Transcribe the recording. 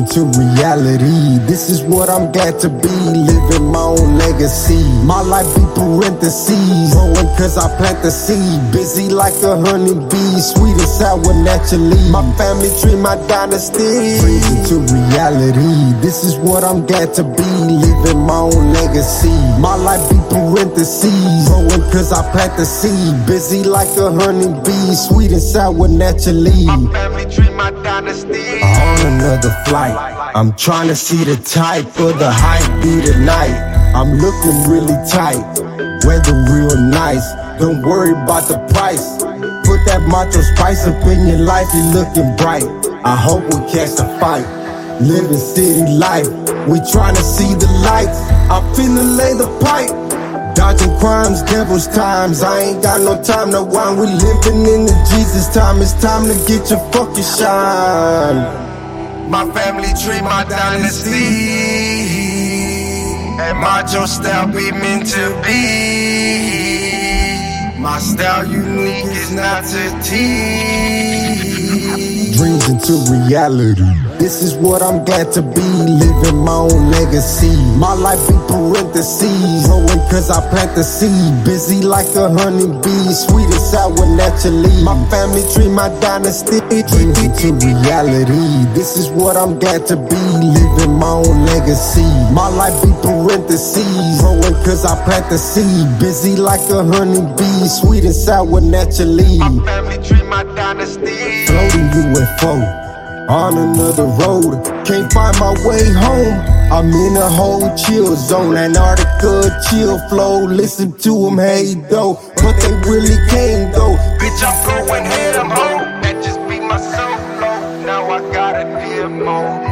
to reality. This is what I'm glad to be, living my own legacy. My life be parentheses, growing cause I plant the seed. Busy like a honeybee, sweet and sour naturally. My family tree, my dynasty. Brings it to reality. This is what I'm glad to be, living my own legacy. My life be parentheses, growing cause I plant the seed. Busy like a honeybee, sweet and sour naturally. My family tree, my dynasty. On another flight, I'm trying to see the type of the hype be tonight. I'm looking really tight, weather real nice. Don't worry about the price. Put that macho spice up in your life, you're looking bright. I hope we catch the fight. Living city life, we trying to see the lights. I'm finna lay the pipe. Dodging crimes, devil's times. I ain't got no time to whine. We living in the Jesus time. It's time to get your fucking shine. My family tree, my dynasty. And macho style be meant to be. My style unique is not to tease. Dreams into reality. This is what I'm glad to be, living my own legacy. My life be parentheses, growing cause I plant the seed. Busy like a honeybee, sweet and sour naturally. My family tree, my dynasty. Dreams into reality. This is what I'm glad to be, living my own legacy. My life be parentheses, growing cause I plant the seed. Busy like a honeybee, sweet and sour naturally. My family tree, my dynasty. Floating UFO on another road, can't find my way home. I'm in a whole chill zone, Antarctica chill flow. Listen to them, hey though, but they really can't go. Bitch, I'm going head, I'm home. That just be my solo. Now I got a dear mode.